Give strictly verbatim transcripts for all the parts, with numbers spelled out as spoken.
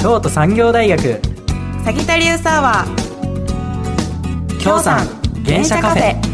京都産業大学サギタリウスアワー京産原車カフェ。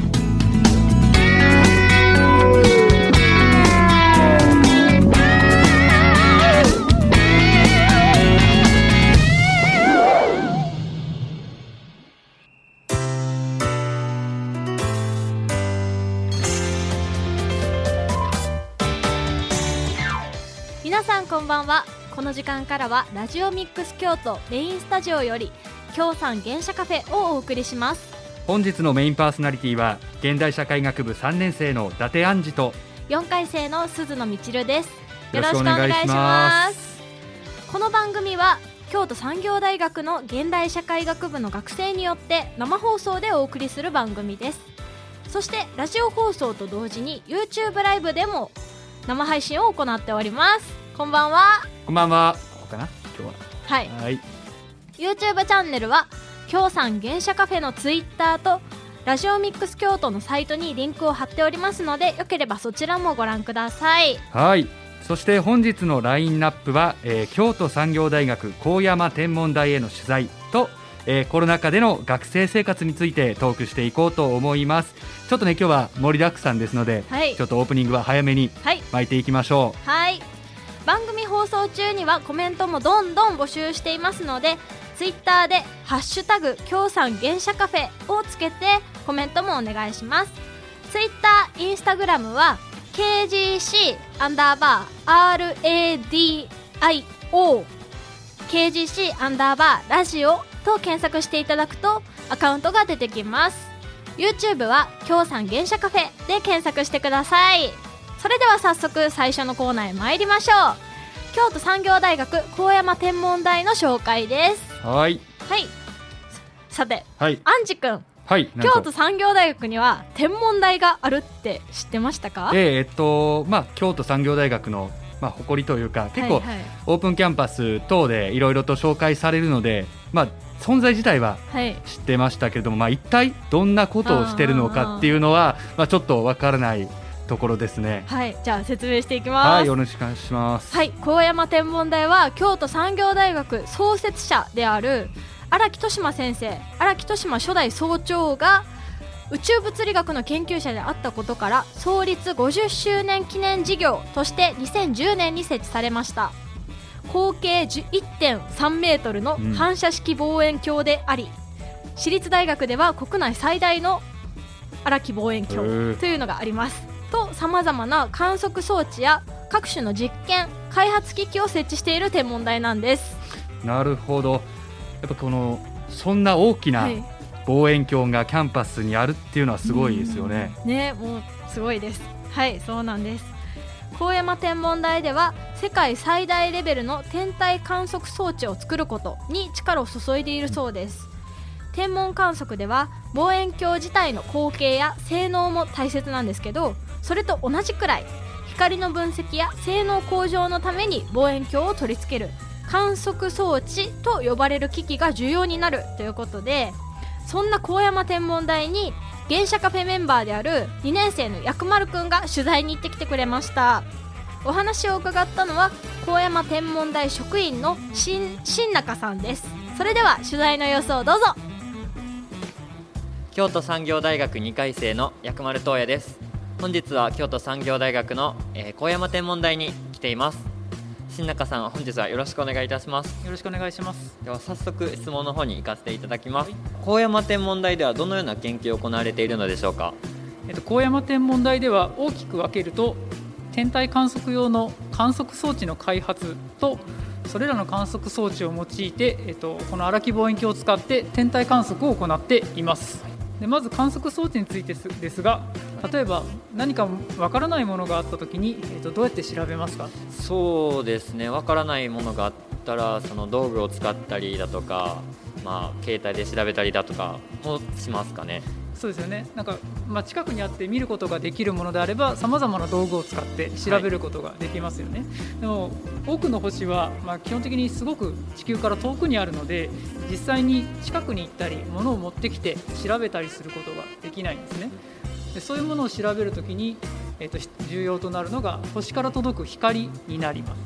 皆さんこんばんは。この時間からはラジオミックス京都メインスタジオより京産原車カフェをお送りします。 本日のメインパーソナリティは現代社会学部さんねん生の伊達杏兒とよんかい生の鈴野みちるです。 よろしくお願いします。 この番組は京都産業大学の現代社会学部の学生によって生放送でお送りする番組です。そしてラジオ放送と同時に YouTube ライブでも生配信を行っております。こんばんは。 こんばんは。ここかな今日は。 はい、 はい。 YouTube チャンネルは京産原車カフェの Twitter とラジオミックス京都のサイトにリンクを貼っておりますので、よければそちらもご覧ください。 はい。そして本日のラインナップは、えー、京都産業大学高山天文台への取材と、えー、コロナ禍での学生生活についてトークしていこうと思います。ちょっとね今日は盛りだくさんですので、はい、ちょっとオープニングは早めに巻いていきましょう。 はい、はい、番組放送中にはコメントもどんどん募集していますので、ツイッターでハッシュタグ京産原車カフェをつけてコメントもお願いします。ツイッター、インスタグラムは ケージーシー アンダーバー アールエーディーアイオー ケージーシー アンダーバーラジオと検索していただくとアカウントが出てきます。 YouTube は京産原車カフェで検索してください。それでは早速最初のコーナーへ参りましょう。京都産業大学高山天文台の紹介です。 はい、 はい、さて、 はい、 杏兒くん、 はい、 京都産業大学には天文台があるって知ってましたか？ えー、えっとまあ京都産業大学の、まあ、誇りというか結構、はいはい、オープンキャンパス等でいろいろと紹介されるので、まあ、存在自体は知ってましたけれども、はい、まあ、一体どんなことをしてるのかっていうのはまあ、ちょっとわからないところですね。 はい、じゃあ説明していきます。 はい、よろしくお願いします。 はい、高山天文台は京都産業大学創設者である荒木利馬先生、荒木利馬初代総長が宇宙物理学の研究者であったことから創立ごじゅっしゅうねん記念事業としてにせんじゅうねんに設置されました。合計 いってんさんメートルの反射式望遠鏡であり、うん、私立大学では国内最大の荒木望遠鏡というのがありますと、さまざまな観測装置や各種の実験開発機器を設置している天文台なんです。なるほど。やっぱこのそんな大きな望遠鏡がキャンパスにあるっていうのはすごいですよね。 ね、もうすごいです。はい、そうなんです。高山天文台では世界最大レベルの天体観測装置を作ることに力を注いでいるそうです。天文観測では望遠鏡自体の口径や性能も大切なんですけど、それと同じくらい光の分析や性能向上のために望遠鏡を取り付ける観測装置と呼ばれる機器が重要になるということで、そんな高山天文台に原車カフェメンバーであるにねん生の薬丸くんが取材に行ってきてくれました。お話を伺ったのは高山天文台職員の新中さんです。それでは取材の様子をどうぞ。 京都産業大学にかい生の薬丸東也です。本日は京都産業大学の、えー、高山天文台に来ています。新中さん、本日はよろしくお願いいたします。 よろしくお願いします。 では早速質問の方に行かせていただきます。はい、高山天文台ではどのような研究を行われているのでしょうか？ えっと、高山天文台では大きく分けると天体観測用の観測装置の開発と、それらの観測装置を用いて、えっと、この荒木望遠鏡を使って天体観測を行っています。でまず観測装置についてですが、例えば何かわからないものがあったときに、えーと、どうやって調べますか？ そうですね、わからないものがあったらその道具を使ったりだとか、まあ、携帯で調べたりだとかもしますかね。 そうですよね。なんか、まあ、近くにあって見ることができるものであればさまざまな道具を使って調べることができますよね。はい、でも多くの星は、まあ、基本的にすごく地球から遠くにあるので、実際に近くに行ったり物を持ってきて調べたりすることができないんですね。でそういうものを調べるときに、えーと、重要となるのが星から届く光になります。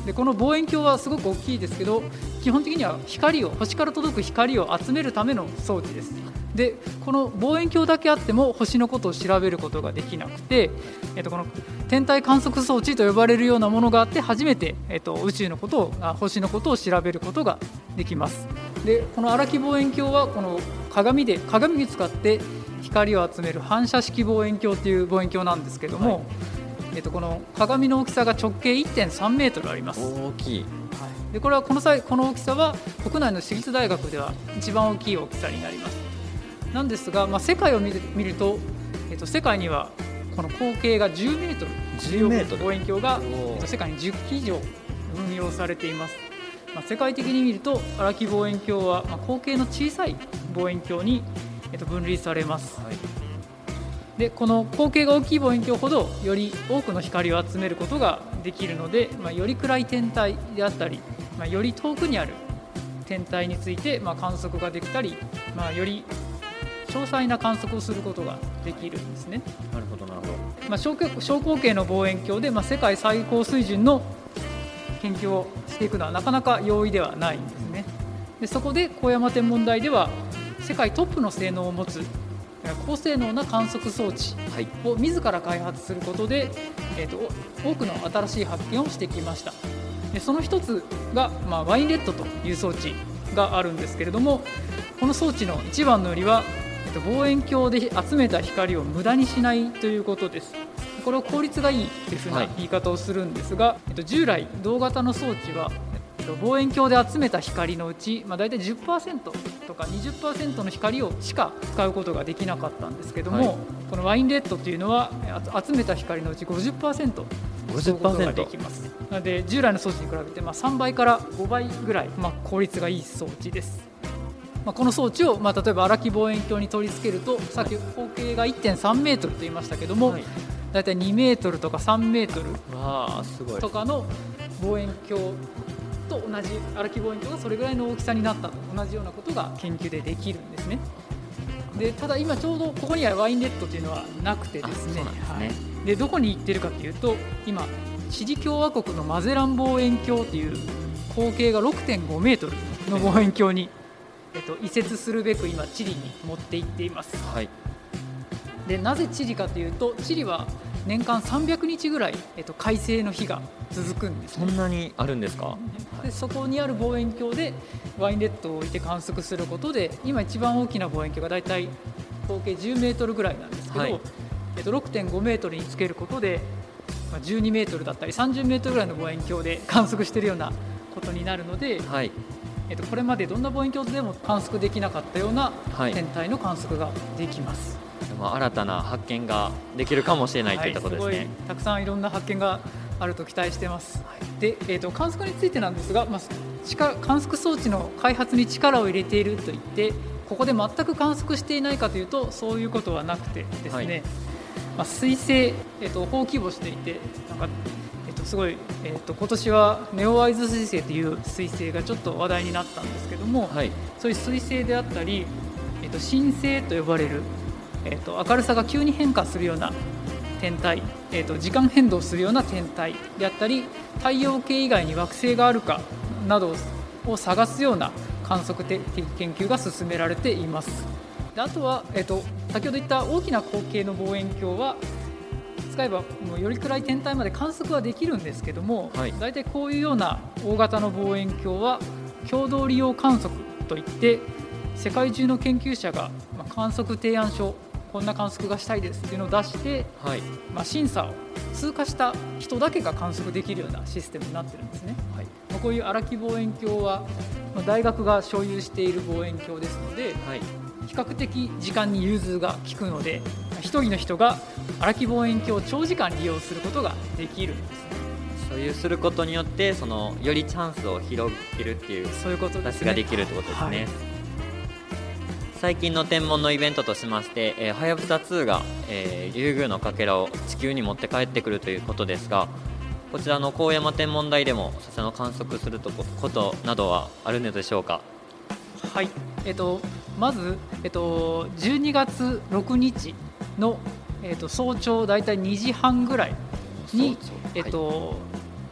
でこの望遠鏡はすごく大きいですけど、基本的には光を星から届く光を集めるための装置です。でこの望遠鏡だけあっても星のことを調べることができなくて、えっと、この天体観測装置と呼ばれるようなものがあって初めて、えっと、宇宙のことをあ星のことを調べることができます。でこの荒木望遠鏡はこの鏡で鏡に使って光を集める反射式望遠鏡という望遠鏡なんですけども、はい、えっと、この鏡の大きさが直径 いってんさんメートルあります。 大きい。 はい、でこれはこの際この大きさは国内の私立大学では一番大きい大きさになります。なんですが、まあ、世界を見る、見ると、えっと、世界にはこの口径がじゅうメートルじゅうメートル望遠鏡が、えっと、世界にじゅっき以上運用されています。まあ、世界的に見ると荒木望遠鏡は、まあ、口径の小さい望遠鏡に、えっと、分類されます。はい、でこの口径が大きい望遠鏡ほどより多くの光を集めることができるので、まあ、より暗い天体であったり、まあ、より遠くにある天体について、まあ、観測ができたり、まあ、より詳細な観測をすることができるんですね。 なるほどなるほど。 まあ、小, 小口径の望遠鏡で、まあ、世界最高水準の研究をしていくのはなかなか容易ではないんですね。でそこで高山天文台では世界トップの性能を持つ高性能な観測装置を自ら開発することで、えー、と多くの新しい発見をしてきました。でその一つが、まあ、ワインレッドという装置があるんですけれども、この装置の一番の売りは望遠鏡で集めた光を無駄にしないということです。これを効率がいいというふうな言い方をするんですが、はい、従来同型の装置は望遠鏡で集めた光のうち、まあ、大体 じゅっパーセント とか にじゅっパーセント の光をしか使うことができなかったんですけども、はい、このワインレッドというのは集めた光のうち ごじゅっパーセント 使うことができます。なので従来の装置に比べてまあさんばいからごばいぐらい、まあ、効率がいい装置です。まあ、この装置を、まあ、例えば荒木望遠鏡に取り付けると、さっき口径が いってんさんメートルと言いましたけども、はい、だいたいにメートルとかさんメートルとかの望遠鏡と同じ、荒木望遠鏡がそれぐらいの大きさになったと同じようなことが研究でできるんですね。でただ今ちょうどここにはワインレッドというのはなくてですね、はい、でどこに行ってるかというと、今チリ共和国のマゼラン望遠鏡という口径が ろくてんごメートルの望遠鏡にえっと、移設するべく今チリに持って行っています。はい、でなぜチリかというと、チリは年間さんびゃくにちぐらい、えっと、快晴の日が続くんです、ね、 そんなにあるんですか。 でそこにある望遠鏡でワインレッドを置いて観測することで、今一番大きな望遠鏡がだいたい口径じゅうメートルぐらいなんですけど、はい、えっと、ろくてんごメートルにつけることでじゅうにメートルだったりさんじゅうメートルぐらいの望遠鏡で観測しているようなことになるので、はい、えっと、これまでどんな望遠鏡でも観測できなかったような天体の観測ができます。 はい、でも新たな発見ができるかもしれないといったことですね。はい、すごいたくさんいろんな発見があると期待しています。はい、で、えっと、観測についてなんですが、まあ、観測装置の開発に力を入れているといってここで全く観測していないかというと、そういうことはなくてですね、はい、まあ、水星、えっと、大規模していて、なんかすごい、えー、と今年はネオワイズ彗星という彗星がちょっと話題になったんですけども、はい、そういう彗星であったり、えー、と新星と呼ばれる、えー、と明るさが急に変化するような天体、えー、と時間変動するような天体であったり、太陽系以外に惑星があるかなどを探すような観測的研究が進められています。であとは、えー、と先ほど言った大きな口径の望遠鏡は使えばもうより暗い天体まで観測はできるんですけども、はい、だいたいこういうような大型の望遠鏡は共同利用観測といって、世界中の研究者が観測提案書、こんな観測がしたいですっていうのを出して、はい、まあ、審査を通過した人だけが観測できるようなシステムになってるんですね。はい、まあ、こういう荒木望遠鏡は大学が所有している望遠鏡ですので、はい、比較的時間に融通が利くので、一人の人が荒木望遠鏡を長時間利用することができるんですね。 所有することによってそのよりチャンスを広げるっていう、 そういうことですね。 形ができるってことですね。はい、最近の天文のイベントとしまして、えー、はやぶさにが、えー、リュウグウのかけらを地球に持って帰ってくるということですが、こちらの高山天文台でもそちらの観測することなどはあるのでしょうか。 はい、えーと、まず、えーと、じゅうにがつろくにちの、えー、と早朝だいたいにじはんぐらいに、えーとはい、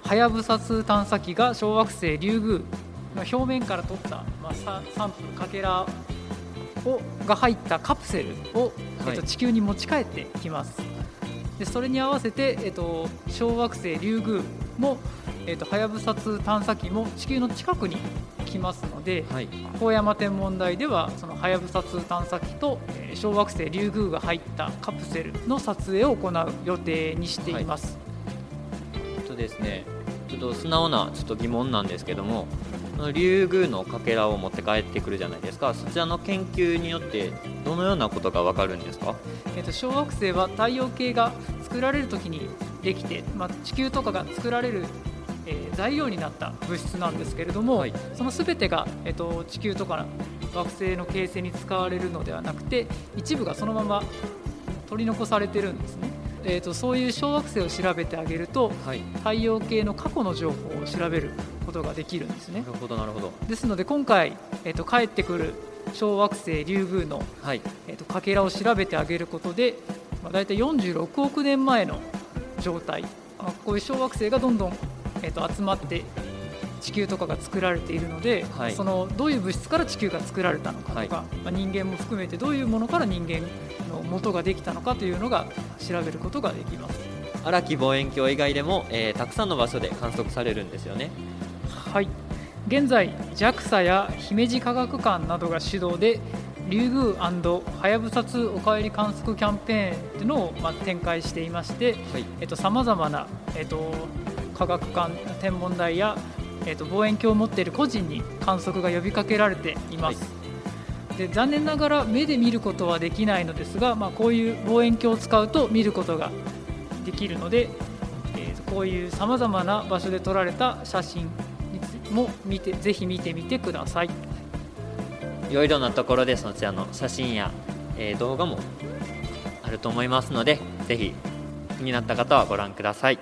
はやぶさに探査機が小惑星リュウグウの表面から撮った、まあ、サンプルかけらをが入ったカプセルを、えっと、地球に持ち帰ってきます。でそれに合わせて、えっと、小惑星リュウグウもはやぶさに探査機も地球の近くに来ますので、はい、高山天文台ではそのはやぶさに探査機と、えー、小惑星リュウグウが入ったカプセルの撮影を行う予定にしています。 はい、とですね、ちょっと素直なちょっと疑問なんですけども、リュウグウのかけらを持って帰ってくるじゃないですか。そちらの研究によってどのようなことがわかるんですか？ えーと、小惑星は太陽系が作られるときにできて、まあ、地球とかが作られるえー、材料になった物質なんですけれども、はい、そのすべてが、えー、と地球とか惑星の形成に使われるのではなくて、一部がそのまま取り残されてるんですね。えー、とそういう小惑星を調べてあげると、はい、太陽系の過去の情報を調べることができるんですね。 なるほどなるほど。 ですので今回、えー、と帰ってくる小惑星リュウグウの、はい、えー、とかけらを調べてあげることで、まあ、大体よんじゅうろくおくねんまえの状態、まあ、こういう小惑星がどんどんえー、と集まって地球とかが作られているので、はい、そのどういう物質から地球が作られたのかとか、はい、まあ、人間も含めてどういうものから人間の元ができたのかというのが調べることができます。 荒木望遠鏡以外でも、えー、たくさんの場所で観測されるんですよね。 はい、現在 ジャクサ や姫路科学館などが主導でリュウグウ&はやぶさにおかえり観測キャンペーンというのを、まあ、展開していまして、はい、えー、と様々な、えーと科学館、天文台や、えー、と望遠鏡を持っている個人に観測が呼びかけられています。はい、で残念ながら目で見ることはできないのですが、まあ、こういう望遠鏡を使うと見ることができるので、えー、こういうさまざまな場所で撮られた写真も見てぜひ見てみてください。 いろいろなところでそちらの写真や、えー、動画もあると思いますので、ぜひ気になった方はご覧ください。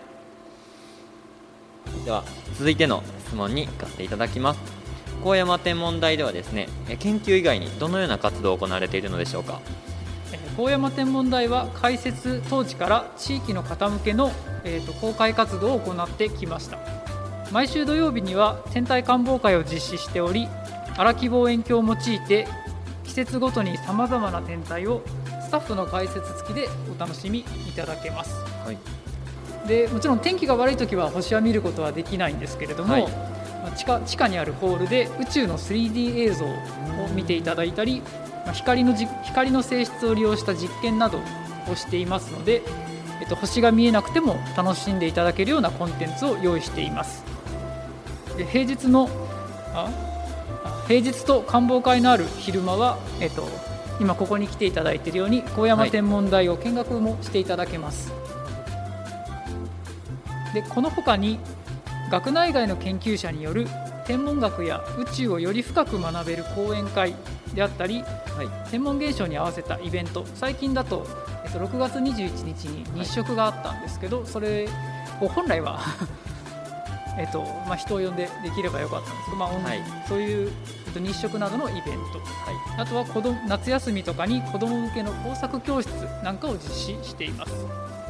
では続いての質問に行かせていただきます。高山天文台ではですね、研究以外にどのような活動を行われているのでしょうか？ 高山天文台は開設当時から地域の方向けの、えーと、公開活動を行ってきました。毎週土曜日には天体観望会を実施しており、荒木望遠鏡を用いて季節ごとにさまざまな天体をスタッフの解説付きでお楽しみいただけます。はい、でもちろん天気が悪いときは星は見ることはできないんですけれども、はい、地下、地下にあるホールで宇宙の スリーディー 映像を見ていただいたり、光のじ光の性質を利用した実験などをしていますので、えっと、星が見えなくても楽しんでいただけるようなコンテンツを用意しています。で平日のあ平日と観望会のある昼間は、えっと、今ここに来ていただいているように高山天文台を見学もしていただけます。はい、でこの他に学内外の研究者による天文学や宇宙をより深く学べる講演会であったり、はい、天文現象に合わせたイベント、最近だと、えっと、ろくがつにじゅういちにちに日食があったんですけど、はい、それを本来はえっとまあ、人を呼んでできればよかったんですけど、まあはい、そういう、えっと、日食などのイベント、はい、あとは子ど夏休みとかに子ども向けの工作教室なんかを実施しています。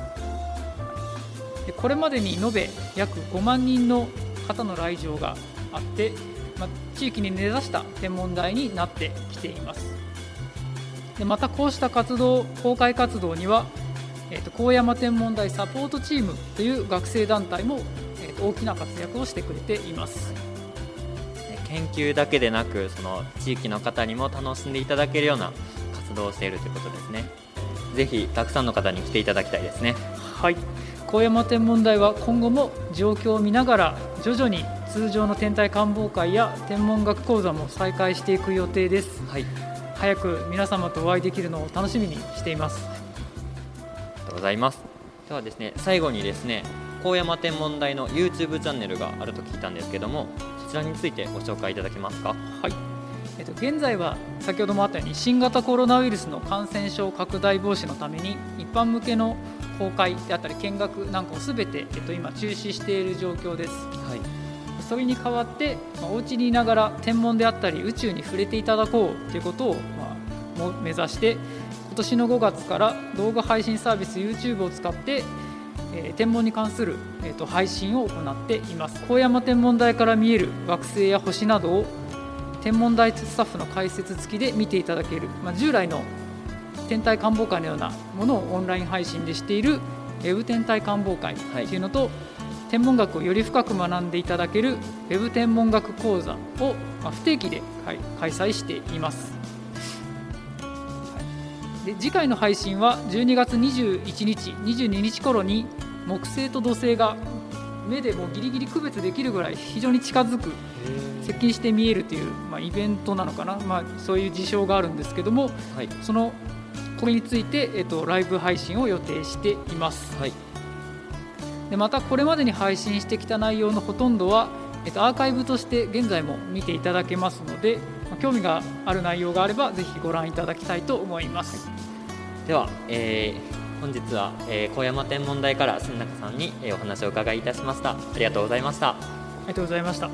でこれまでに延べ約ごまんにんの方の来場があって、まあ、地域に根ざした天文台になってきています。でまたこうした活動公開活動には、えっと、高山天文台サポートチームという学生団体も大きな活躍をしてくれています。 研究だけでなく、その地域の方にも楽しんでいただけるような活動をしているということですね。ぜひたくさんの方に来ていただきたいですね。 はい、高山天文台は今後も状況を見ながら徐々に通常の天体観望会や天文学講座も再開していく予定です。はい、早く皆様とお会いできるのを楽しみにしています。 ありがとうございます。ではですね、最後にですね、高山天文台の YouTube チャンネルがあると聞いたんですけども、そちらについてご紹介いただけますか？ はい、えっと、現在は先ほどもあったように新型コロナウイルスの感染症拡大防止のために一般向けの公開であったり見学なんかをすべて、えっと、今中止している状況です。はい、それに代わって、まあ、お家にいながら天文であったり宇宙に触れていただこうということを、まあ、も目指して今年のごがつから動画配信サービス YouTube を使ってえー、天文に関する、えー、と配信を行っています。高山天文台から見える惑星や星などを天文台スタッフの解説付きで見ていただける、まあ、従来の天体観望会のようなものをオンライン配信でしているウェブ天体観望会というのと、はい、天文学をより深く学んでいただけるウェブ天文学講座を、まあ、不定期で開催しています。で次回の配信はじゅうにがつにじゅういちにち、にじゅうににち頃に木星と土星が目でもギリギリ区別できるぐらい非常に近づく、接近して見えるという、まあ、イベントなのかな、まあ、そういう事象があるんですけども、はい、そのこれについて、えっと、ライブ配信を予定しています。はい、でまたこれまでに配信してきた内容のほとんどは、えっと、アーカイブとして現在も見ていただけますので、まあ、興味がある内容があればぜひご覧いただきたいと思います。 では、えー、本日は、えー、高山天文台から新中さんに、えー、お話を伺いいたしました。ありがとうございました。 ありがとうございました。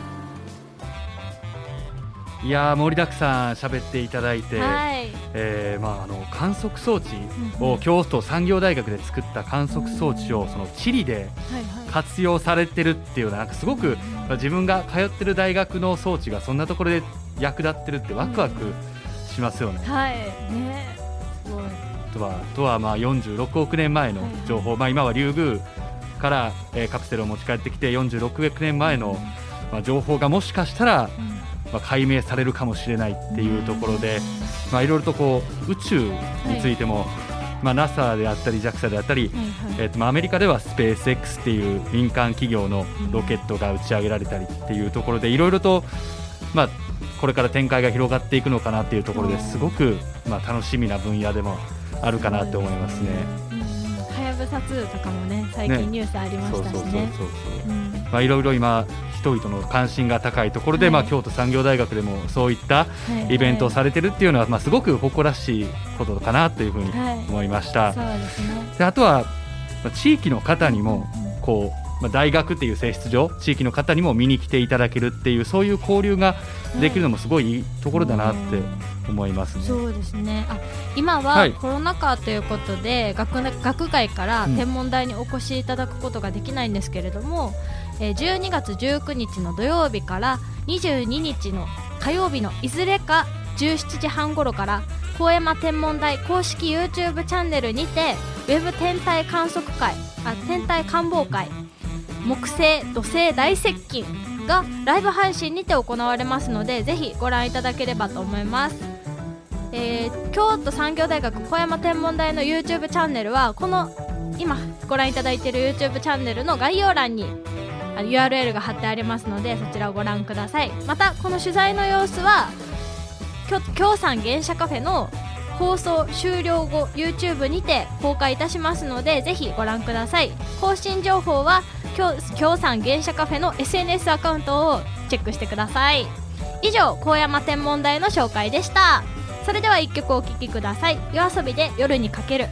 いやー盛りだくさん喋っていただいて、 はいえーまあ、あの観測装置を京都産業大学で作った観測装置をその地理で活用されてるっていうのはなんかすごく自分が通ってる大学の装置がそんなところで役立ってるってワクワクしますよね。 はいね、すごい。 とはとはまあよんじゅうろくおくねんまえの情報、まあ、今はリュウグウから、えー、カプセルを持ち帰ってきてよんじゅうろくおくねんまえの、まあ、情報がもしかしたらまあ、解明されるかもしれないっていうところで、まあ、いろいろとこう宇宙についても、はいまあ、ナサ であったり ジャクサ であったり、はいはいえーとまあ、アメリカではスペース X っていう民間企業のロケットが打ち上げられたりっていうところでいろいろと、まあ、これから展開が広がっていくのかなっていうところですごく、まあ、楽しみな分野でもあるかなと思いますね。 はやぶさツーとかもね最近ニュースありましたしね。 いろいろ今人々の関心が高いところで、はいまあ、京都産業大学でもそういったイベントをされてるっていうのは、まあ、すごく誇らしいことかなというふうに思いました。はい、そうですね。であとは、まあ、地域の方にもこう、まあ、大学っていう性質上地域の方にも見に来ていただけるっていうそういう交流ができるのもすごいいいところだなって思いますね。 そうですね。あ今はコロナ禍ということで、はい、学, 学外から天文台にお越しいただくことができないんですけれども、うんえー、じゅうにがつじゅうくにちの土曜日からにじゅうににちの火曜日のいずれかじゅうしちじはん頃から高山天文台公式 YouTube チャンネルにてウェブ天体観測会あ天体観望会木星土星大接近がライブ配信にて行われますのでぜひご覧いただければと思います。えー、京都産業大学高山天文台の YouTube チャンネルはこの今ご覧いただいている YouTube チャンネルの概要欄にユーアールエル が貼ってありますのでそちらをご覧ください。またこの取材の様子は京産原社カフェの放送終了後 YouTube にて公開いたしますのでぜひご覧ください。更新情報は京産原社カフェの エスエヌエス アカウントをチェックしてください。以上高山天文台の紹介でした。それではいっきょくお聴きください。夜遊びで夜にかける。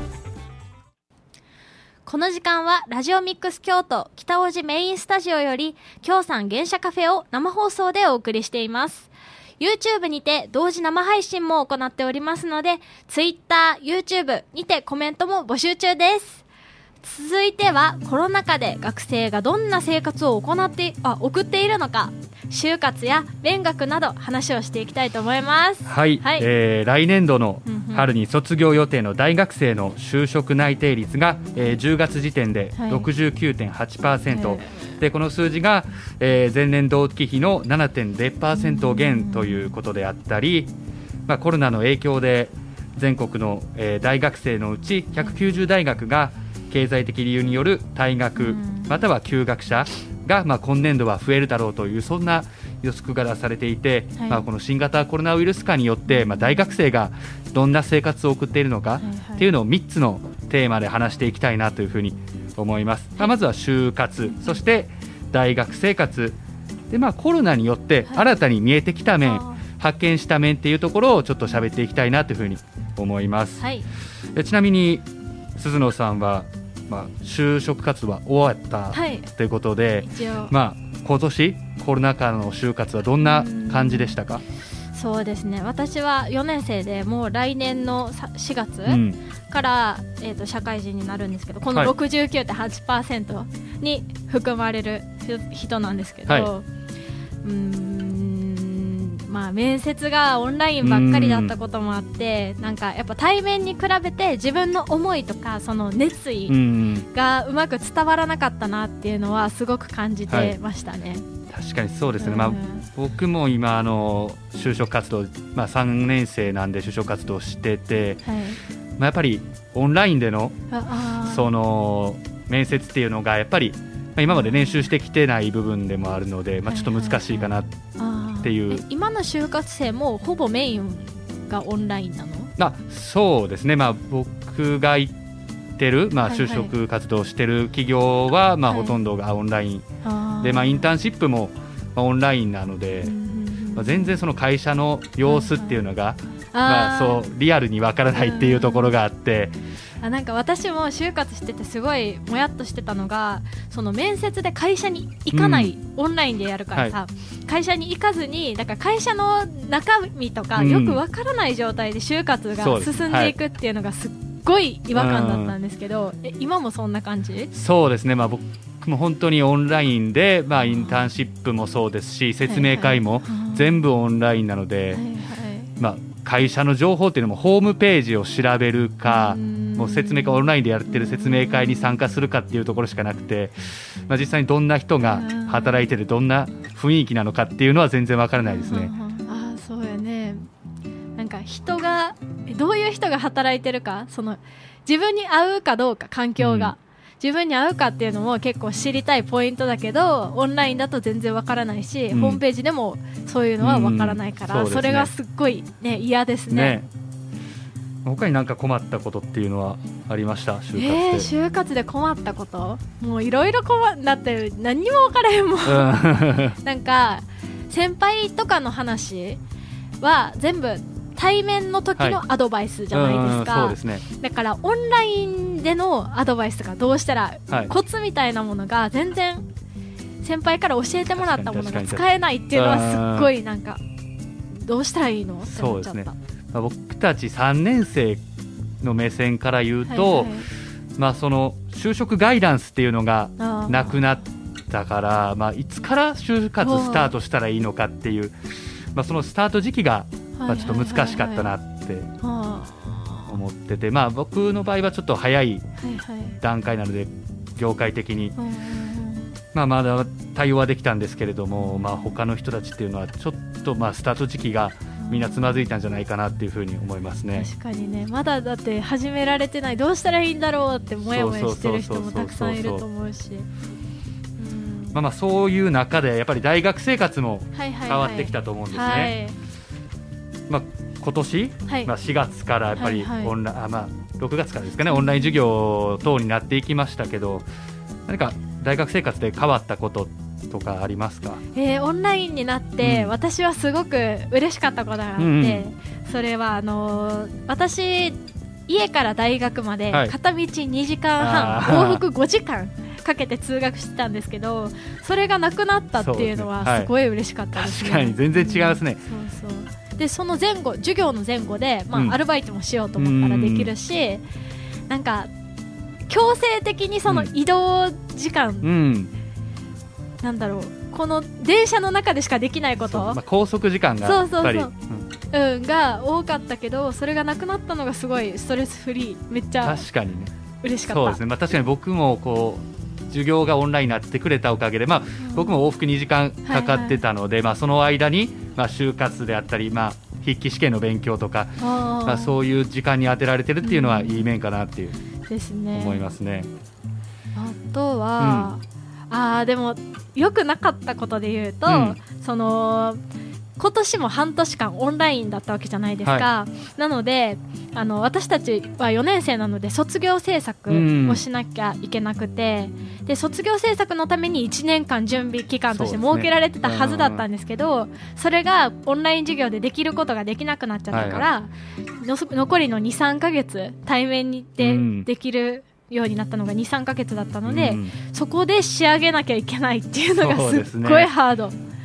この時間はラジオミックス京都北大路メインスタジオより京産原社カフェを生放送でお送りしています。 YouTube にて同時生配信も行っておりますので Twitter、YouTube にてコメントも募集中です。続いてはコロナ禍で学生がどんな生活を行ってあ送っているのか就活や勉学など話をしていきたいと思います。 はい、はい、えー、来年度の春に卒業予定の大学生の就職内定率が、えー、じゅうがつ時点で ろくじゅうきゅうてんはちパーセント、はい、でこの数字が、えー、前年同期比の ななてんゼロパーセント 減ということであったり、まあ、コロナの影響で全国の、えー、大学生のうちひゃくきゅうじゅうだいがくが経済的理由による退学または休学者が、まあ、今年度は増えるだろうというそんな予測が出されていて、はいまあ、この新型コロナウイルス化によって、まあ、大学生がどんな生活を送っているのかっていうのをみっつのテーマで話していきたいなというふうに思います。まあ、まずは就活そして大学生活で、まあ、コロナによって新たに見えてきた面、はい、発見した面っていうところをちょっと喋っていきたいなというふうに思います。はい、ちなみに鈴野さんはまあ、就職活動は終わった、はい、ということで、まあ、今年コロナ禍の就活はどんな感じでしたか？ そうですね、私はよねん生でもう来年のさしがつうんから、えー、と社会人になるんですけど、このはいろくじゅうきゅうてんはちパーセント に含まれる人なんですけど、 はいうーんまあ面接がオンラインばっかりだったこともあって、なんかやっぱ対面に比べて自分の思いとかその熱意うんがうまく伝わらなかったなっていうのはすごく感じてましたね。 確かにそうですね、 うんまあ、僕も今あの就職活動、まあ、さんねん生なんで就職活動してて、 はい、 まあ、やっぱりオンラインでのああーその面接っていうのがやっぱり、まあ、今まで練習してきてない部分でもあるので、まあ、ちょっと難しいかなっていう、 あーえ今の就活生もほぼメインがオンラインなの？ あそうですね、まあ、僕が行ってる、まあ、 はいはい就職活動してる企業は、まあ、 はいほとんどがオンラインあーで、まあ、インターンシップも、まあ、オンラインなので、 うんうんうんまあ、全然その会社の様子っていうのが、まあ、 あーそうリアルにわからないっていうところがあって、 あなんか私も就活しててすごいもやっとしてたのが、その面接で会社に行かない、オンラインでやるからさ、会社に行かずにだから会社の中身とかうんよくわからない状態で就活がそうです進んでいくっていうのがすっごい違和感だったんですけど、え今もそんな感じ？ そうですね、まあ、僕も本当にオンラインで、まあ、インターンシップもそうですし説明会も全部オンラインなので、 はいはいまあ、会社の情報っていうのもホームページを調べるか、 うんもう説明会オンラインでやってる説明会に参加するかっていうところしかなくて、まあ、実際にどんな人が働いてるどんな雰囲気なのかっていうのは全然わからないですね。 ああそうやね、なんか人がどういう人が働いてるか、その自分に合うかどうか、環境が、うん、自分に合うかっていうのも結構知りたいポイントだけど、オンラインだと全然わからないし、うん、ホームページでもそういうのはわからないから、うん そ, ね、それがすっごい、ね、嫌ですね。 ね、他に何か困ったことっていうのはありました？就活で、 えー、就活で困ったこと、もういろいろ困だって何にも分からへんもんなんか先輩とかの話は全部対面の時のアドバイスじゃないですか、 はい、そうですね、 だからオンラインでのアドバイスとかどうしたら、はい、コツみたいなものが全然先輩から教えてもらったものが使えないっていうのはすっごいなんかどうしたらいいのって思っちゃった。そうですね、 まあ、僕たちさんねん生の目線から言うと、はいはい、まあ、その就職ガイダンスっていうのがなくなったから、まあ、いつから就活スタートしたらいいのかっていう、まあ、そのスタート時期がまあちょっと難しかったなって思ってて、まあ、僕の場合はちょっと早い段階なので業界的に、まあ、まだ対応はできたんですけれども、まあ、他の人たちっていうのはちょっとまあスタート時期がみんなつまずいたんじゃないかなっていうふうに思いますね。 確かにね、まだだって始められてない、どうしたらいいんだろうってもやもやしてる人もたくさんいると思うし、 まあまあそういう中でやっぱり大学生活も変わってきたと思うんですね。はいはいはい、まあ、今年、はい、まあ、しがつからやっぱりオンライン、はいはい、あ、まあ、ろくがつからですかね、オンライン授業等になっていきましたけど、何か大学生活で変わったこととかありますか？ えー、オンラインになって、うん、私はすごく嬉しかったことがあって、うんうん、それはあのー、私家から大学まで片道にじかんはん、はい、往復ごじかんかけて通学してたんですけど、それがなくなったっていうのはすごい嬉しかったですね。 確かに全然違いますね。 そうそうでその前後、授業の前後で、まあうん、アルバイトもしようと思ったらできるし、なんか強制的にその移動時間、うん、なんだろう、この電車の中でしかできないこと、 まあ、高速時間がやっぱり、 そうそうそう、うんうん、が多かったけど、それがなくなったのがすごいストレスフリー、めっちゃ確かにね、 嬉しかった。 そうですね、まあ、確かに僕もこう授業がオンラインになってくれたおかげで、まあ、僕も往復にじかんかかってたので、はいはい、まあ、その間に、まあ、就活であったり、まあ、筆記試験の勉強とか、あ、まあ、そういう時間に当てられてるっていうのはいい面かなっていう、うんですね、思いますね。 あとは、うん、あでもよくなかったことで言うと、うん、その今年も半年間オンラインだったわけじゃないですか、はい、なのであの私たちはよねん生なので卒業制作をしなきゃいけなくて、うん、で卒業制作のためにいちねんかん準備期間として設けられてたはずだったんですけど、 そ, ね、うん、それがオンライン授業でできることができなくなっちゃったから、はいはい、残りの にさんかげつ対面にでできるようになったのが にさんかげつだったので、うん、そこで仕上げなきゃいけないっていうのがすっごいハード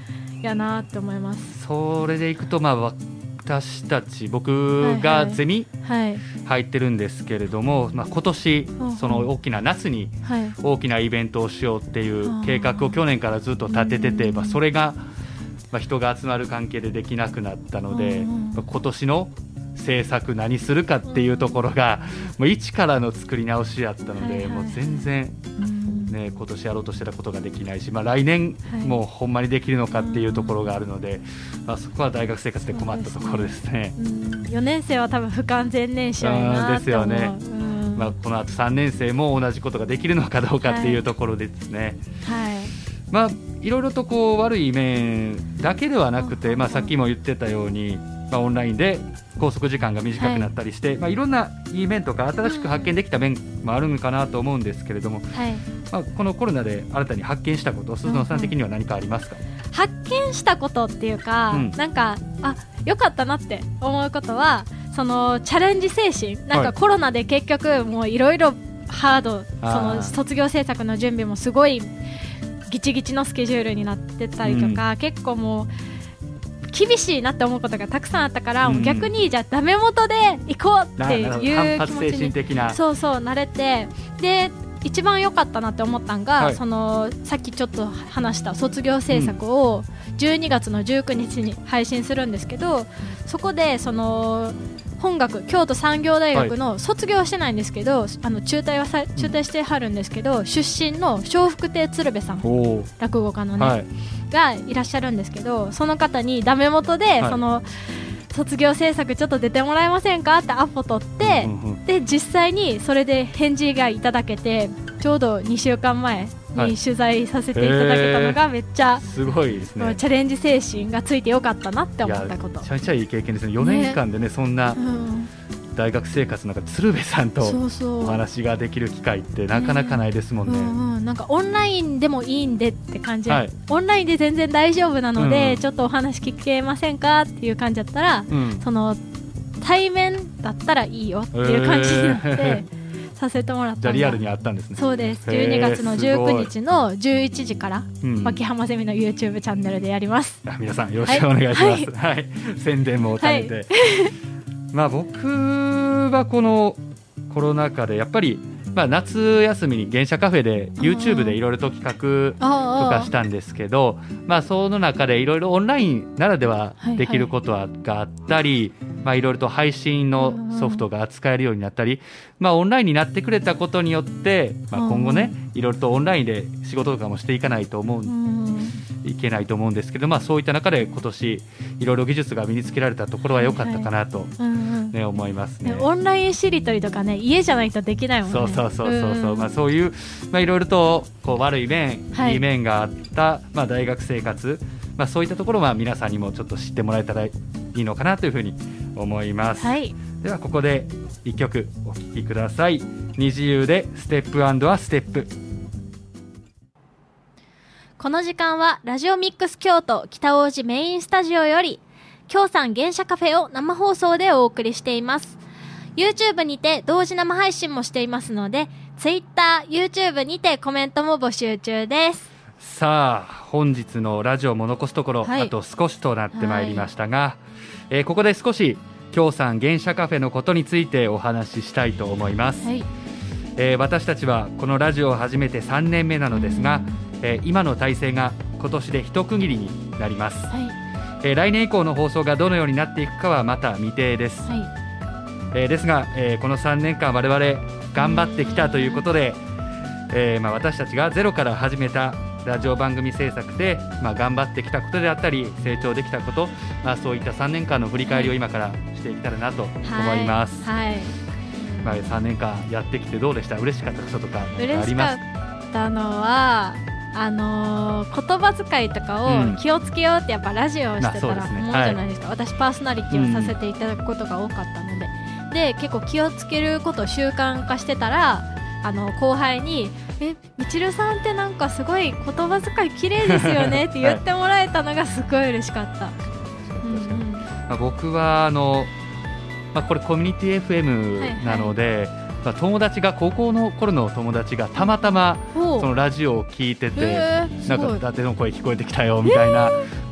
やなって思います。 それでいくと、まあ、私たち僕がゼミはい入ってるんですけれども、まあ、今年うんその大きな夏にはい大きなイベントをしようっていう計画を去年からずっと立ててて、まあ、それがまあ人が集まる関係でできなくなったので、 うんまあ今年の制作何するかっていうところがもう一からの作り直しやったので、 はいはいはいもう全然、 うんね、今年やろうとしてたことができないし、まあ、来年はいもうほんまにできるのかっていうところがあるので、まあ、そこは大学生活で困ったところですね。 うんよねん生は多分不完全燃焼やなって思う。 うんですよねうんまあ、この後さんねん生も同じことができるのかどうかっていうところですね。 はいまあ、いろいろとこう悪い面だけではなくて、まあ、さっきも言ってたように、まあ、オンラインで拘束時間が短くなったりして、はいまあ、いろんないい面とか新しく発見できた面もあるのかなと思うんですけれども、 はいまあ、このコロナで新たに発見したこと鈴野さん的には何かありますか？ 発見したことっていうか、 うんなんかあ良かったなって思うことはそのチャレンジ精神なんはいかコロナで結局もういろいろハードそあーの卒業制作の準備もすごいギチギチのスケジュールになってたりとか、結構もう厳しいなって思うことがたくさんあったから、 うんもう逆にじゃあダメ元で行こうっていうななるほど気反発精持ちに神的な。 そうそう慣れてで一番良かったなって思ったのが、 はいそのさっきちょっと話した卒業制作をじゅうにがつのじゅうくにちに配信するんですけど、そこでその本学京都産業大学の卒業はしてないんですけど、あの中退はさ中退してはるんですけど、出身の笑福亭鶴瓶さんおー落語家のね、 はいがいらっしゃるんですけど、その方にダメ元で、 はいその卒業制作ちょっと出てもらえませんかってアポ取って、 うんうんで実際にそれで返事がいただけてちょうどにしゅうかんまえはいに取材させていただけたのがめっちゃ、 すごいですね。 チャレンジ精神がついてよかったなって思ったこといやめちゃめちゃいい経験ですね。よねんかんでねそんなうん、 大学生活の中で鶴瓶さんとそうそうお話ができる機会ってなかなかないですもんね。 うんうん、なんかオンラインでもいいんでって感じ、 はいオンラインで全然大丈夫なので、 うんうんちょっとお話聞けませんかっていう感じだったら、 うんその対面だったらいいよっていう感じになって、 へさせてもらったんだじゃあリアルにあったんですね。 そうです。 へーじゅうにがつのじゅうくにちのじゅういちじからうん牧浜ゼミの YouTube チャンネルでやります。 あ皆さんよろしくお願いします。はい、宣伝も兼ねて、まあ僕はこのコロナ禍でやっぱり、まあ、夏休みに原社カフェで YouTube でいろいろと企画とかしたんですけど、まあその中でいろいろオンラインならではできることはがあったり、まあいろいろと配信のソフトが扱えるようになったり、まあオンラインになってくれたことによって、まあ今後ねいろいろとオンラインで仕事とかもしていかないと思ううんいけないと思うんですけど、まあそういった中で今年いろいろ技術が身につけられたところは良かったかなとうんうんね思いますね。 オンラインしりとりとかね家じゃないとできないもんね。 そうそうそうそうそう、 んまあそういうまあいろいろとこう悪い面、 はいいい面があったまあ大学生活、まあそういったところは皆さんにもちょっと知ってもらえたらいいのかなというふうに思います。 はい。 ではここでいっきょくお聴きください。二自由でステップ&アステップ。 この時間はラジオミックス京都北大路メインスタジオより京さん原社カフェを生放送でお送りしています。 YouTube にて同時生配信もしていますので Twitter、YouTube にてコメントも募集中です。 さあ本日のラジオも残すところ、 はいあと少しとなってまいりましたが、えーここで少し京さん原社カフェのことについてお話ししたいと思います。 はい。 えー私たちはこのラジオを始めてさんねんめなのですが、えー今の体制が今年で一区切りになります。 はい。 えー来年以降の放送がどのようになっていくかはまた未定です。 はい。 えーですが、えーこのさんねんかん我々頑張ってきたということで、えーまあ、私たちがゼロから始めたラジオ番組制作で、まあ、頑張ってきたことであったり成長できたこと、まあ、そういったさんねんかんの振り返りを今からしていけたらなと思います。 はい。はいまあ、さんねんかんやってきてどうでした？嬉しかったこととか何かあ嬉しかりますか？ ったのはあのー言葉遣いとかうんを気をつけようってやっぱラジオをしてたまあそうですねら思うじゃないですか、私パーソナリティをさせていただくことが多かったので、で結構気をつけることを習慣化してたらあの後輩にえみちるさんってなんかすごい言葉遣い綺麗ですよねって言ってもらえたのがすごい嬉しかった、うんうんまあ、僕はあの、まあ、これコミュニティ エフエム なので、まあ、友達が高校の頃の友達がたまたまおうそのラジオを聞いてて、 へーすなんごいか伊達の声聞こえてきたよみたいな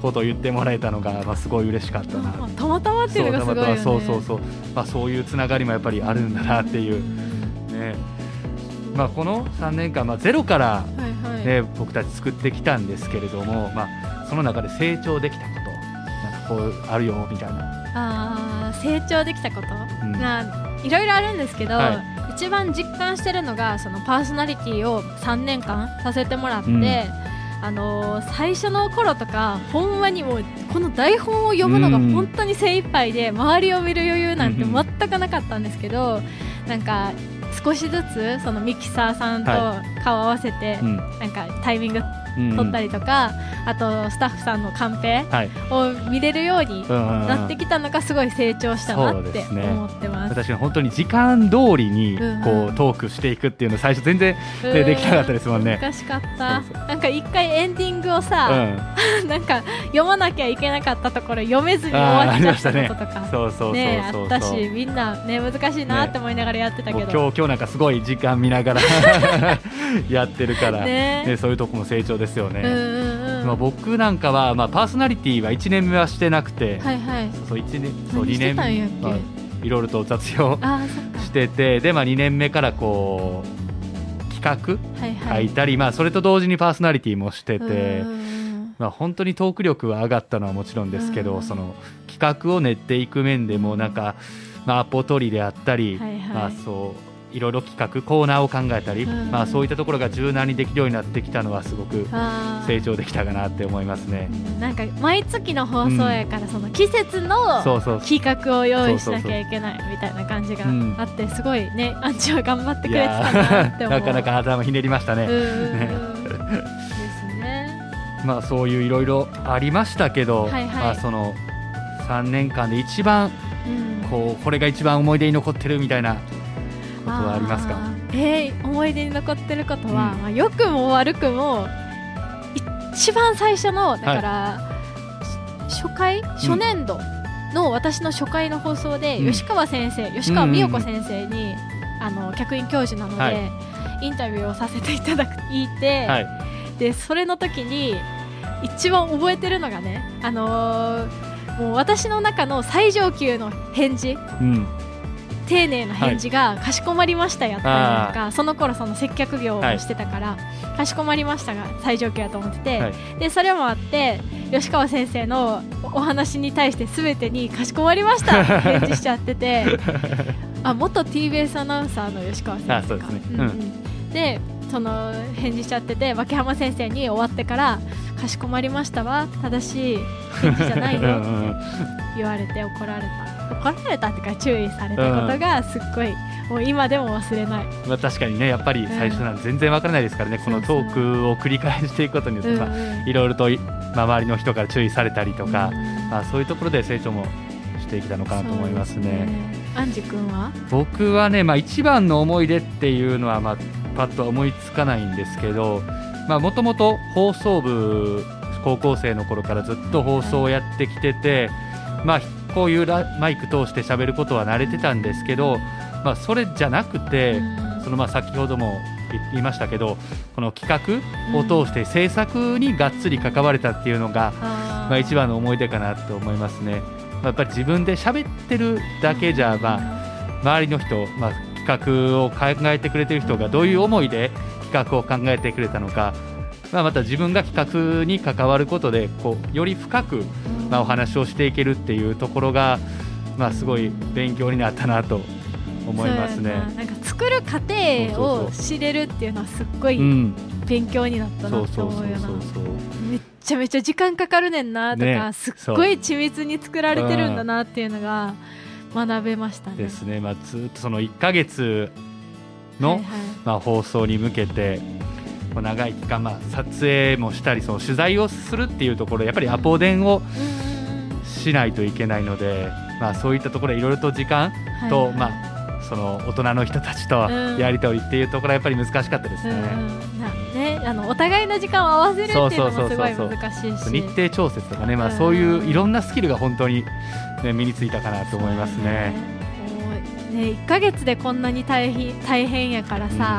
ことを言ってもらえたのが、まあ、すごい嬉しかったな。 まあたまたまっていうのがすごいよね。 そうそうそう、まあ、そういうつながりもやっぱりあるんだなっていう、ね。まあ、このさんねんかん、まあ、ゼロから、 はいはいね、僕たち作ってきたんですけれども、まあ、その中で成長できたことなんかこうあるよみたいな。 あー成長できたこと、 うんまあ、いろいろあるんですけど、 は一番実感してるのがそのパーソナリティをさんねんかんさせてもらって、 うんあのー最初の頃とかほんまにもうこの台本を読むのが本当に精一杯で、周りを見る余裕なんて全くなかったんですけど、なんか少しずつそのミキサーさんと顔を合わせて、 うんなんかタイミングうん取ったりとか、あとスタッフさんのカンペはいを見れるようにうんうんうんなってきたのがすごい成長したなってそうですね思ってます。 確かに本当に時間通りにうんうんこうトークしていくっていうの最初全然うんでできなかったですもんね。 難しかったそうそなんか一回エンディングをうさ、 ん、 なんか読まなきゃいけなかったところ読めずに終わっちゃったこととかそうそうそうそうねあそうったし、みんなね難しいなって思いながらやってたけど、 もう今日今日なんかすごい時間見ながらやってるから、 ねね、そういうとこも成長ですよね。 うんうんうんまあ、僕なんかは、まあ、パーソナリティはいちねんめはしてなくて、 はいはいそういちねんそう何にねんしてたんやっけまあいろいろと雑用あーそっかしてて、で、まあ、にねんめからこう企画はいはい書いたり、まあ、それと同時にパーソナリティもしてて、 うんうんまあ、本当にトーク力は上がったのはもちろんですけど、 うんその企画を練っていく面でもなんか、まあ、アポ取りであったり、 はいはいまあ、そういろいろ企画コーナーを考えたり、 うんまあ、そういったところが柔軟にできるようになってきたのはすごくあー成長できたかなって思いますね。 うんなんか毎月の放送やから、その季節のそうそう企画を用意しなきゃいけないみたいな感じがうんあってすごいねアンチは頑張っていくれてたなって思うやーなかなか頭ひねりましたね。 うんうんうんねですね。 まあ、そういういろいろありましたけど、 はいはいまあ、そのさんねんかんで一番うんこうこれが一番思い出に残ってるみたいなことはありますか？ あーえー思い出に残ってることは、 うんまあ、良くも悪くも一番最初のだから、し初回初年度の私の初回の放送で、 うん吉川先生吉川美代子先生に、あの客員教授なので、 はいインタビューをさせていただくいて、 はいでそれの時に一番覚えてるのがね、あのーもう私の中の最上級の返事うん丁寧な返事がかしこまりましたやったりなんか、その頃その接客業をしてたから、かしこまりましたが最上級だと思ってて、 はいでそれもあって吉川先生のお話に対して全てにかしこまりましたって返事しちゃっててあ元 ティービーエス アナウンサーの吉川先生かあそうですねうんうんでその返事しちゃってて脇浜先生に終わってからかしこまりましたわ正しい返事じゃないうんよってうん言われて怒られた怒られたっていうか注意されたことがすっごい、もう今でも忘れない。 まあ、確かにねやっぱり最初なんて全然わからないですからね、このトークを繰り返していくことによって、まあ、いろいろとい、まあ、周りの人から注意されたりとか、まあ、そういうところで成長もしてきたのかなと思いますね。 アンジ君は僕はね、まあ、一番の思い出っていうのは、まあ、パッとは思いつかないんですけど、もともと放送部高校生の頃からずっと放送をやってきてて、まあ、こういうラマイク通して喋ることは慣れてたんですけど、まあ、それじゃなくて、そのまあ先ほども言いましたけど、この企画を通して制作にがっつり関われたっていうのが、まあ、一番の思い出かなと思いますね。まあ、やっぱり自分で喋ってるだけじゃ、まあ、周りの人、まあ、企画を考えてくれてる人がどういう思いで企画を考えてくれたのか、まあ、また自分が企画に関わることでこうより深く、まあ、お話をしていけるっていうところが、まあ、すごい勉強になったなと思いますね。 な, なんか作る過程を知れるっていうのはすっごい勉強になったなと思うよな。めっちゃめちゃ時間かかるねんなとか、ね、すっごい緻密に作られてるんだなっていうのが学べましたね。 ですね。まあ、ずっとそのいっかげつの、はいはい、まあ、放送に向けて長い期間、まあ、撮影もしたりその取材をするっていうところやっぱりアポ電をしないといけないので、まあ、そういったところでいろいろと時間と、はいはい、まあ、その大人の人たちとやり取りっていうところはやっぱり難しかったですね。 うん、ね、あのお互いの時間を合わせるっていうのもすごい難しいし、 日程調節とかね、まあ、そういういろんなスキルが本当に、ね、身についたかなと思いますね。 ね、いっかげつでこんなに大変、大変やからさ、うん、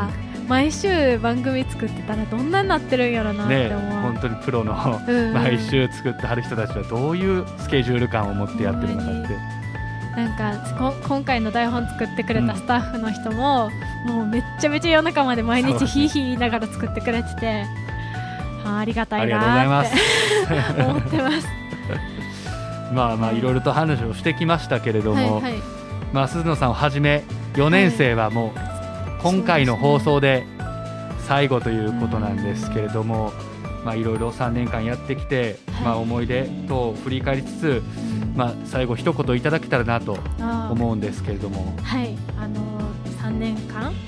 毎週番組作ってたらどんなになってるんやろなってね、 思う、 本当にプロのうんうん毎週作ってはる人たちはどういうスケジュール感を持ってやってるのかってなんかこ今回の台本作ってくれたスタッフの人も、うん、もうめっちゃめちゃ夜中まで毎日ヒーヒー言いながら作ってくれてて、あ, ありがたいなって思ってますまあまあいろいろと話をしてきましたけれども、 はいはい、 まあ、鈴野さんをはじめよねん生はもう今回の放送で最後ということなんですけれども、まあいろいろさんねんかんやってきて、まあ思い出等振り返りつつ、まあ最後一言いただけたらなと思うんですけれども。 はい、あのさんねんかん、うん、あの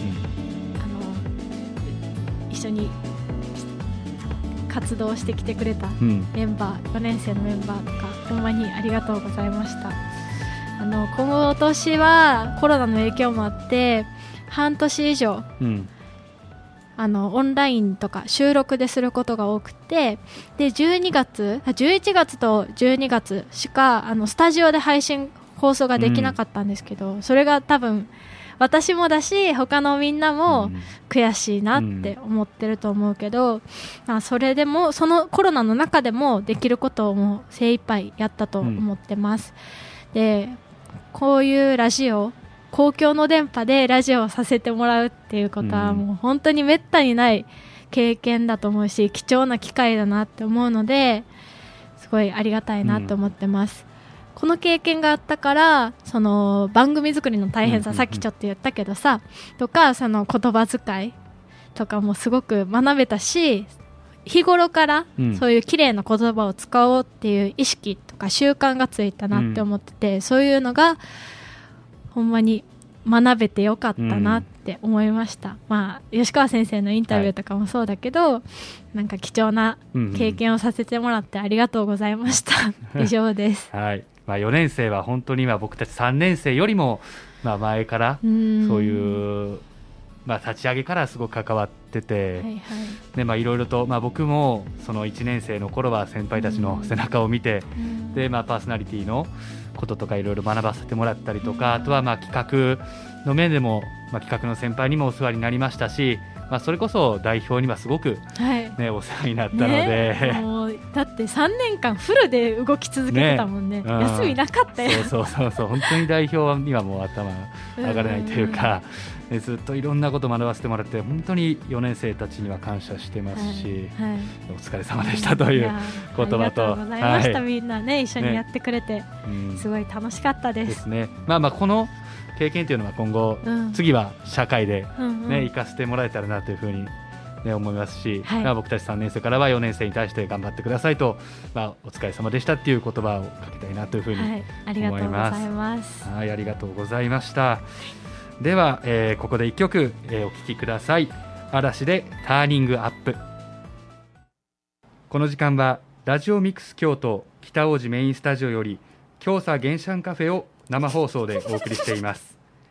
一緒に活動してきてくれたメンバー、うん、よねん生のメンバーとかほんまにありがとうございました。あの今年はコロナの影響もあって半年以上、うん、あのオンラインとか収録ですることが多くて、でじゅうにがつじゅういちがつとじゅうにがつしかあのスタジオで配信放送ができなかったんですけど、うん、それが多分私もだし他のみんなも悔しいなって思ってると思うけど、まあ、それでもそのコロナの中でもできることをもう精一杯やったと思ってます、うん、でこういうラジオ公共の電波でラジオをさせてもらうっていうことはもう本当にめったにない経験だと思うし貴重な機会だなって思うのですごいありがたいなと思ってます、うん、この経験があったからその番組作りの大変さ、うんうんうん、さっきちょっと言ったけどさとかその言葉遣いとかもすごく学べたし、日頃からそういう綺麗な言葉を使おうっていう意識とか習慣がついたなって思ってて、うん、そういうのがほんまに学べてよかったなって思いました、うん、まあ吉川先生のインタビューとかもそうだけど、はい、なんか貴重な経験をさせてもらってありがとうございました、うんうん、以上です、はい、まあ、よねん生は本当に今僕たちさんねん生よりもまあ前からそういうまあ立ち上げからすごく関わってて、はいはい、でまあいろいろとまあ僕もそのいちねん生の頃は先輩たちの背中を見て、でまあパーソナリティのこととかいろいろ学ばせてもらったりとか、あとはまあ企画の面でもまあ企画の先輩にもお世話になりましたし、まあそれこそ代表にはすごくね、はい、お世話になったので、 ね、もうだってさんねんかんフルで動き続けてたもんね、ね、うん、休みなかったよ。 そうそうそうそう本当に代表にはもう頭上がれないというか、うん、ずっといろんなことを学ばせてもらって本当によねん生たちには感謝してますし、はいはい、お疲れ様でしたという言葉と、 ありがとうございました、はい、みんなね一緒にやってくれて、ね、すごい楽しかったです。 ですね。まあまあこの経験というのは今後、うん、次は社会で、ね、うんうん、生かしてもらえたらなというふうに、ね、思いますし、はい、まあ、僕たちさんねん生からはよねん生に対して頑張ってくださいと、まあ、お疲れ様でしたっていう言葉をかけたいなというふうに思います、はい、ありがとうございます。はい、ありがとうございました。では、えー、ここでいっきょく、えー、お聴きください。嵐でターニングアップ。この時間はラジオミックス京都北大路メインスタジオより京佐原シャンカフェを生放送でお送りしています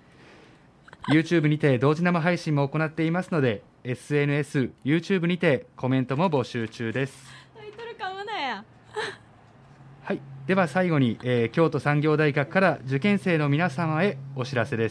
。YouTube にて同時生配信も行っていますので エスエヌエス、YouTube にてコメントも募集中です。 タイトルかもなやはい、では最後に、えー、京都産業大学から受験生の皆様へお知らせです。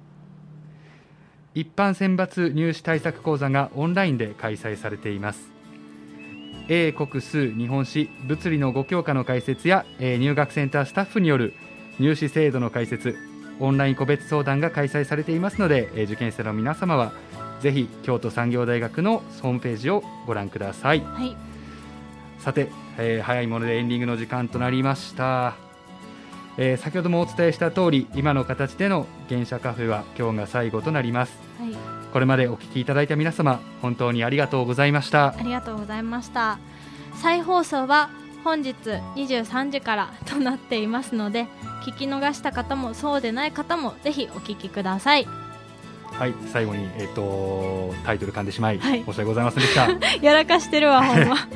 一般選抜入試対策講座がオンラインで開催されています。英国数日本史物理のご教科の解説や、えー、入学センタースタッフによる入試制度の解説、オンライン個別相談が開催されていますので、えー、受験生の皆様はぜひ京都産業大学のホームページをご覧ください、はい、さて、えー、早いものでエンディングの時間となりました。えー、先ほどもお伝えした通り今の形での原社カフェは今日が最後となります、はい、これまでお聞きいただいた皆様本当にありがとうございました。 ありがとうございました。再放送は本日にじゅうさんじからとなっていますので、聞き逃した方もそうでない方もぜひお聞きください。 はい、最後に、えー、とタイトル噛んでしまい、はい、申し訳ございませんでしたやらかしてるわほんま、はい、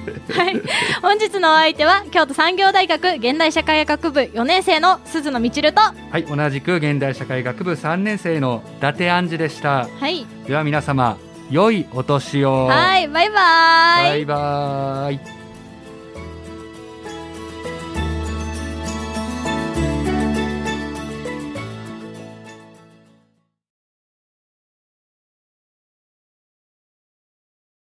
本日のお相手は京都産業大学現代社会学部よねん生の鈴野みちると、 はい、同じく現代社会学部さんねん生の伊達杏樹でした、はい、では皆様良いお年を。 はい、バイバイ。 バイバイ。